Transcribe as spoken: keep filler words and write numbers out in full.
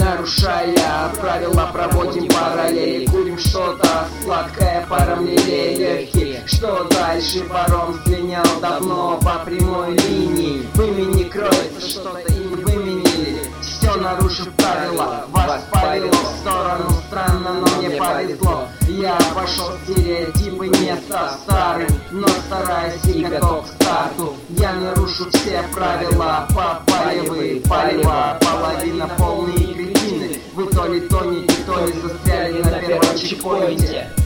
Нарушая правила, проводим параллели. Курим что-то сладкое, паром левее легкие. Что дальше, паром слинял давно по прямой линии. В имени кроется что-то, и выменили. Все нарушив правила, вас повело в сторону. Странно, но мне повезло. Я пошел стереотипы, не став старым, но стараюсь и готов к старту. Я нарушу все правила, попали вы, полева, половина полные кретины. Вы то ли тонете, то ли застряли на первом чекпоинте.